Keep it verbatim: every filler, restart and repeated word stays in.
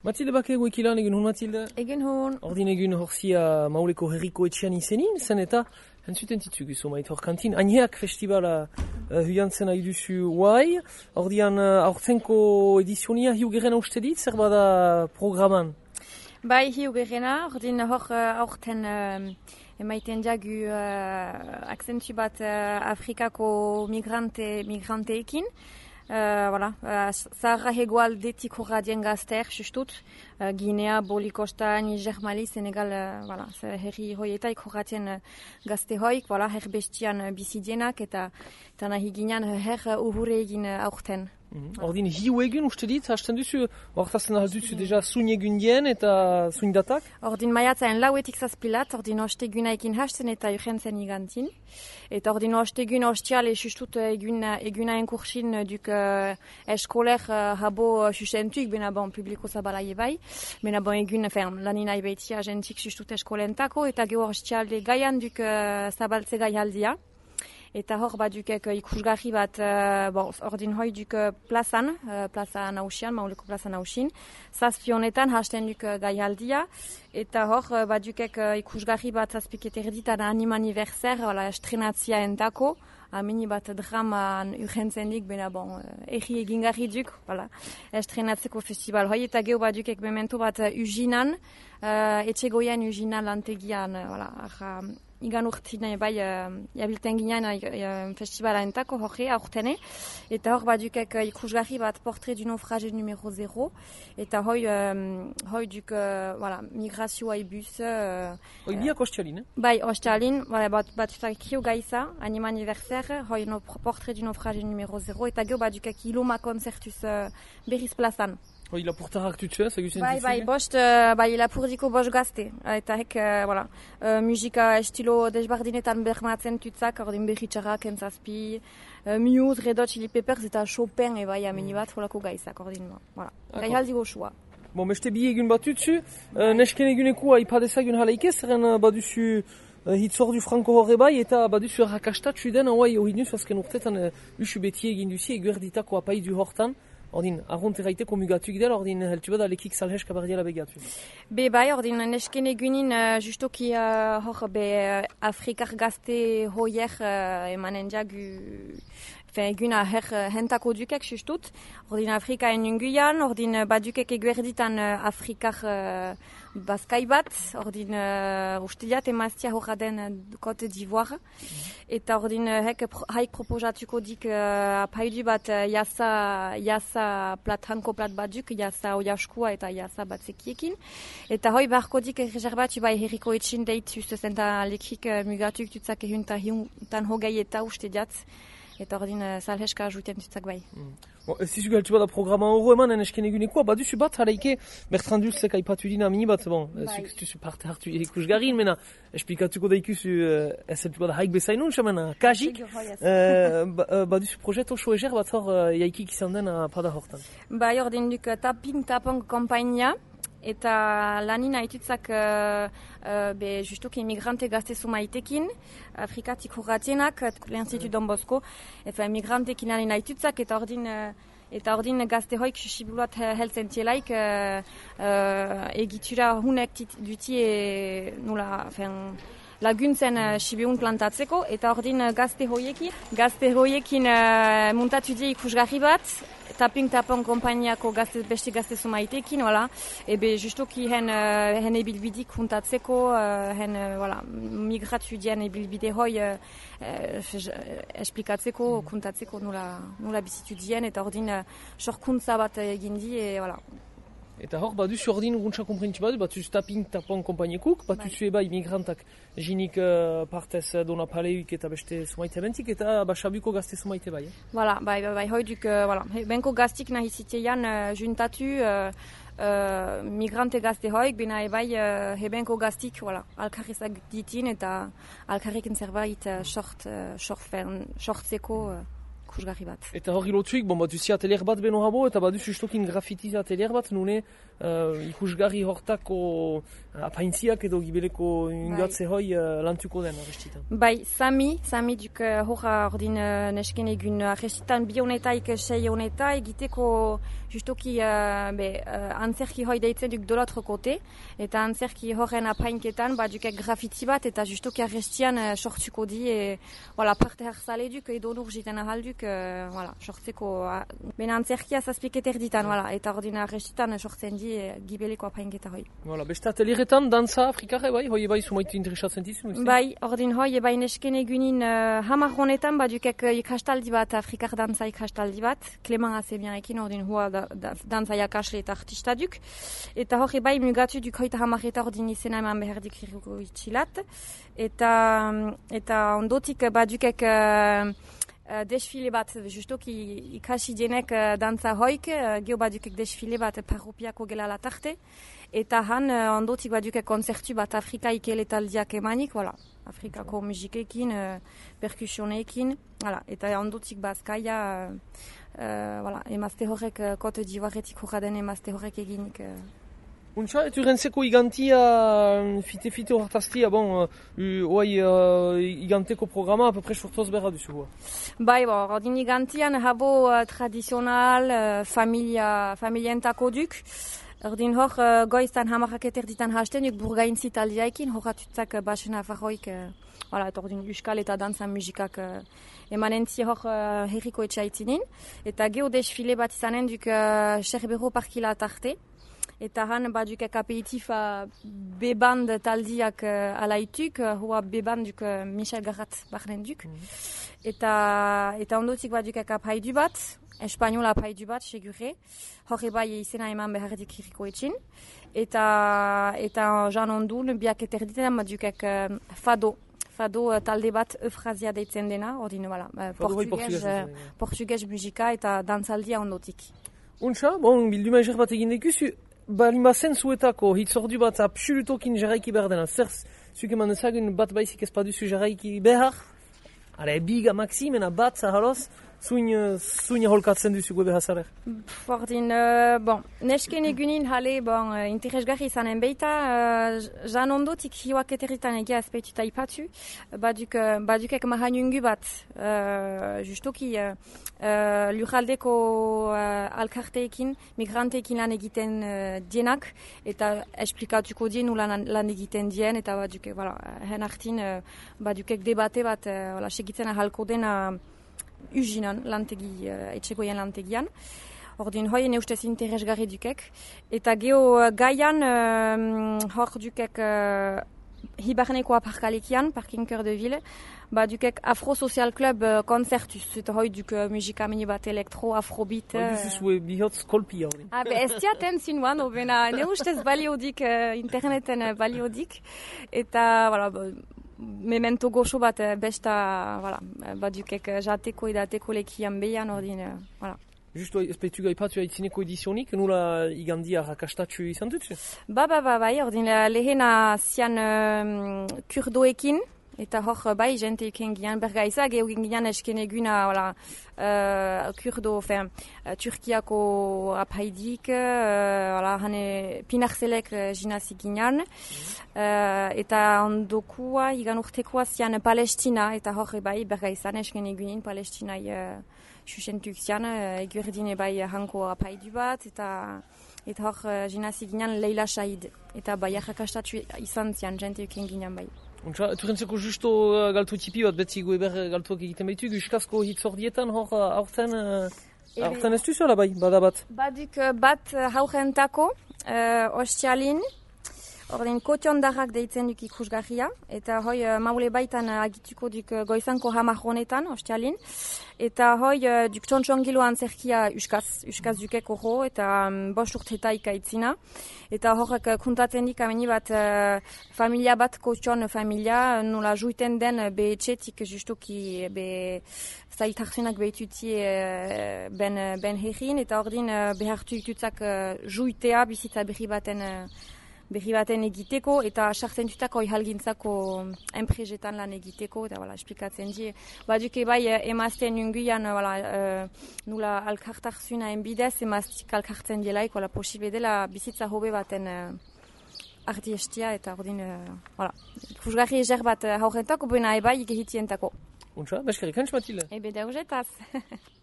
Matilde Bakego ekilan, egun hon Matilde? Egun hon. Ordin egun horzia Mauleko herriko etxean izenin, zen eta entzuten titzugu zo mait hor kantin. Añeak festivala uh, huiantzen nahi duzu guai. Ordian uh, aurtenko edizionia hiu geren uste dit, zer bada programan? Bai, hiu gerena, ordin hor uh, aurten uh, emaiten jagu uh, akzentu bat uh, Afrikako migrante, migranteekin. Uh, voilà, uh, Zaharra hegoaldetik horra dien gazteak, justut, uh, Guinea, Bolikosta, Niger, Mali, Senegal, uh, voilà, herri hoietaik horratien uh, gazte hoik, voilà, her bestian uh, bizidienak eta, eta nahi ginean her uh, uhure egin uh, aurten. Mm-hmm. Ordin hiu egun uste dit, hasten duzu, hortazen ahal duzu deja zuin egun dien eta zuin datak? Ordin maiatzaen lauetik zazpilat, ordin osteguna ekin hasten eta urgentzen igantin. Eta ordin ostegun ostial esustut eguna, egunaen kursin duk uh, eskoler uh, habo susentuik, bena bon publiko zabalaie bai, bena bon egun, enfin, lanina ibaitia jentik sustut eskolentako, eta gero ostialde gaian duk uh, zabaltze gai aldia. Eta hor bat dukek ikusgarri bat, uh, bon, ordin hoi duk plazan, uh, plaza nausian, Mauleko plaza nausin, zazpionetan hasten duk uh, gai aldia, eta hor uh, bat dukek uh, ikusgarri bat zazpikete erditan anima aniverser, voilà, estrenatzia entako, amini bat draman urgentzen dik, bena bon, uh, erri egingarri duk, voilà, estrenatzeko festival hoi, eta geho bat dukek memento bat uh, ujinan, uh, etxegoien ujinan lantegian, uh, voilà, arra, igan urtin bai uh, jabilten ginean uh, festivala entako horre aurtene, eta hor badukek uh, ikusgarri bat portrait du naufrage numero zero, eta hoi, um, hoi duk uh, voilà, migrazioa ibuz. Uh, hoi biak ostialin, eh? Bai, ostialin, voilà, bat, bat fakio gaiza, anima aniverser, hoi no, portrait du naufrage numero zero, eta gero badukek iloma konzertuz uh, berriz plazan. Hoi lapurtarrak tutxea, zaguzen Bai, bai, bost, uh, bai, lapurdiko bost gazte. Eta hek, uh, voilà, uh, musika estilo desbardinetan bermatzen tutzak, ordin berritxarrak, entzazpi, uh, Muse, Red Hot Chili Peppers eta Chopin, e bai, ameni bat, holako gaizak, ordin, voilà. Gai haldi goxua. Bon, beste bi egun bat tutxu, uh, nesken eguneko aipadezagun halaike, zerren uh, baduzu uh, hitzordu franko horre bai, eta baduzu errakastatxu den, hauai hori nuz, azken urtetan uh, usu beti egin duzi, eguerditako apaidu hortan. Ordin, arrunt erraiteko mugatuk dela, ordin heltu bada lekik salheska bardiela begatu. Be bai, ordin, nesken egunin uh, justoki uh, hor be uh, Afrikar gazte hoier uh, emanen jagu eguna her uh, hentako dukek justut. Ordin Afrika enunguian, ordin uh, badukek eguerditan uh, Afrikar uh, bazkai bat, ordin uh, ustiliat emaztia horra den uh, Côte d'Ivoire. Mm. Eta ordin uh, hek pro, haik proposatuko dik uh, apaidu bat uh, jasa, jasa plat hanko plat baduk, jasa oiaskua eta jasa bat zekiekin. Eta hoi barko dik reserbatu bai herriko etxin deit ustezenta lekik uh, mugatuk tutzak ehunta hiuntan hogei eta ustediat. Eta ordin uh, salheska ajuten tutzak bai. Mm. Bon, ez zizu galtu bada programa horro eman enesken egunekoa, baduzu bat haraike Bertrand Dulzek aipatu dina mini bat, bon, bai. Zuzu parte hartu ikusgarrin, mena esplikatuko da ikusu uh, ez heltu bada haik bezainun, xamena kajik, uh, baduzu projet oso eger bat hor uh, jaikik izan den uh, pada hortan. Bai, ordin duk taping tapong kompainia, eta lanin haitutzak uh, uh, be justuki imigrante gazte sumaitekin, Afrikatik horratienak, l'Institut Don Bosco, eta imigrantekin lanin haitutzak, eta ordin, uh, eta ordin gazte hoik susibulat helzen tielaik, uh, uh, egitura hunek duti e, nula, fen, laguntzen uh, sibiun plantatzeko, eta ordin gazte hoiekin, gazte hoiekin uh, muntatu die ikusgarri bat, Taping Tapong kompainiako gazte, beste gazte sumaitekin, voilà. Ebe justoki hen, uh, hen ebilbidik huntatzeko, uh, hen uh, voilà, migratu dien ebilbide hoi uh, uh, esplikatzeko, huntatzeko nula, nula bizitu dien, eta ordin uh, sorkuntza bat egin di, e, voilà. Eta hor, baduzu ordin guntza komprentsi badu, batuz Taping Tapong kompainiekuk, batuzu eba imigrantak jinik uh, partez dona paleuik eta beste sumaite bentik, eta basabuko gazte sumaite bai. Eh? Voilà, bai, bai, bai, hoi duk, uh, voilà. Benko gaztik nahi zitean uh, juntatu uh, uh, migrante gazte hoik, bena ebai uh, hebenko gaztik, voilà, alkarrizak ditin eta alkarriken zerbait uh, short, uh, shortzeko uh, kusgarri bat. Eta hori lotuik, bon, baduzi atelier bat beno habo, eta baduzi ustokin grafitiz atelier bat, nune uh, ikusgarri hortako apaintziak edo gibeleko ingatze hoi uh, lantuko den arrestitan. Bai, Sami, Sami duk uh, horra ordin uh, nesken egun arrestitan bi honetaik sei honeta egiteko justoki uh, be, uh, antzerki hoi deitzen duk dolatro kote, eta antzerki horren apainketan ba dukek grafiti bat eta justoki arrestian uh, sortzuko di e, voilà, parte harzale duk edo nur jiten ahalduk uh, voilà, sortzeko uh, ben antzerkia zazpiketer ditan, voilà, eta ordin arrestitan uh, sortzen di uh, gibeleko apainketa hoi. Voilà, beste ateliretan, dantza afrikarre bai, hoi bai sumaitu interesatzen dizun? Bai, ordin hoi bai nesken egunin uh, hamar honetan badukek uh, ikastaldi bat, afrikar dantza ikastaldi bat, Clément Azemiarekin ordin hua da, da, dantza jakasle eta artista duk, eta hori bai mugatu duk hoita hamar eta ordin izena eman behar dik iriko itxilat, eta, eta ondotik badukek uh, Uh, desfile bat, justoki ikasi dienek uh, dantza hoik, uh, geho badukek desfile bat parropiako gela latarte, eta han uh, ondotik badukek konzertu bat Afrika ikeletaldiak emanik, voilà, Afrikako musikekin, uh, perkusionekin, voilà, eta ondotik bazkaia, uh, uh, voilà, emazte horrek, uh, kote divarretik horraden emazte horrek eginik. Uh, Untsa, etu rentzeko igantia, fite-fite hortaztia, bon, uh, oai uh, iganteko programa, apapre sortoz berra duzu hua. Bai, bon, ordin igantian habo uh, tradizional, uh, familia, familientako duk. Ordin hor, uh, goiztan hamarraketer ditan hasten, duk burgaintzi taldiaikin, horratutzak uh, basen afarroik, uh, voilà, eta ordin euskal eta danza musikak uh, emanentzi hor uh, herriko etxaitzinin. Eta geho desfile bat izanen duk uh, Sherbero parkila tarte. Eta han baduk aperitif beband taldiak uh, alaituk, uh, hua beband duk uh, Michel Garrat barnen duk. Mm. Eta, eta ondotik baduk apaidu bat, espanol apaidu bat, segure. Horre bai izena eman behardik iriko etxin. Eta, eta jan ondun, biak eterditen baduk uh, fado. Fado uh, talde bat eufrazia deitzen dena, ordin, voilà, uh, portugez, uh, portugez musika eta dantzaldia ondotik. Untsa, bon, bilduma eger bat egin dekuzu, balima zen zuetako hitzordu bat absolutokin jarraiki behar dena. Zer, zuke man ezagun bat baizik ez paduzu jarraiki behar? Ara, biga maximena bat zahaloz, zuin, zuin holkatzen duzu gobe hazarer. Ordin, uh, bon, nesken egunin hale, bon, uh, interesgarri izanen beita, uh, jan ondotik hiuak eterritan egia azpeituta ipatu, baduk, uh, badukek mahanungu bat, uh, justoki uh, uh, lujaldeko uh, alkarteekin, migranteekin lan egiten uh, dienak, eta esplikatuko dien lan, lan egiten dien, eta baduk, voilà, hen artin, uh, badukek debate bat, uh, voilà, segitzen ahalko dena, ujinan lantegi, uh, etxegoien lantegian. Ordin hoien eustez interesgarri dukek. Eta geho uh, gaian uh, hor dukek uh, hibarneko aparkalekian, Parking Cœur de Ville, ba dukek Afro Social Club uh, konzertuz. Eta hoi duk uh, musika meni bat elektro, afrobeat. Hoi duzu zue bihotz kolpi hori. Ah, be ez diaten zinuan, obena ne ustez baliodik, uh, interneten uh, baliodik. Eta, voilà, memento goxo bat besta, voilà, badukek jateko edateko lekian behian ordin, voilà. Justo, espeitu gaipatu haitzineko edizionik, nula igandia rakastatxu izan dutzu? Ba, ba, ba, bai, ordin lehena zian um, kurdoekin, eta hor, bai, jente iken gian bergaiza, geho gian esken eguna, voilà, uh, kurdo, fin, uh, Turkiako apaidik, uh, voilà, hane pinarzelek uh, jinazi ginean, uh, eta ondokua, igan urtekoa zian Palestina, eta hor, bai, bergaizan esken egunin, Palestina uh, susentuk zian, uh, egurdine bai hanko apaidu bat, eta eta hor, uh, jinazi ginean Leila Shahid, eta bai, jakastatxu izan zian, jente iken ginean bai. Untsa, turentzeko justo uh, galtu tipi bat, betzi goeber galtuak egiten behitu, guskazko hitzordietan hor uh, aurten, uh, aurten ez duzu ala bai, bada bat? Baduk uh, bat uh, haurentako, uh, ostialin, ordin kotiondarrak deitzen duk ikusgarria, eta hoi uh, maule baitan uh, agituko duk uh, goizanko hamar honetan, ostialin, eta hoi uh, duk txontxongilo antzerkia uskaz, uskaz dukek horro, eta um, bost urteta ikaitzina, eta horrek uh, kuntatzen dik ameni bat uh, familia bat, kotion familia, nola juiten den uh, be etxetik justoki be zailtarzenak behituti uh, ben, ben herrin, eta ordin uh, behartu itutzak uh, juitea bizitza berri baten uh, berri baten egiteko, eta sartzen jutako ihalgintzako enpresetan lan egiteko, eta voilà, esplikatzen die. Baduke bai emazten unguian, voilà, uh, nula alkartarzunaen bidez, emaztik alkartzen dielaik, voilà, posible dela bizitza hobe baten uh, ardi estia, eta ordin, uh, voilà, fusgarri ezer bat uh, haurentako, buena ebai egitientako. Untsa, beskerik, hantz Matilde? Ebe da urgetaz.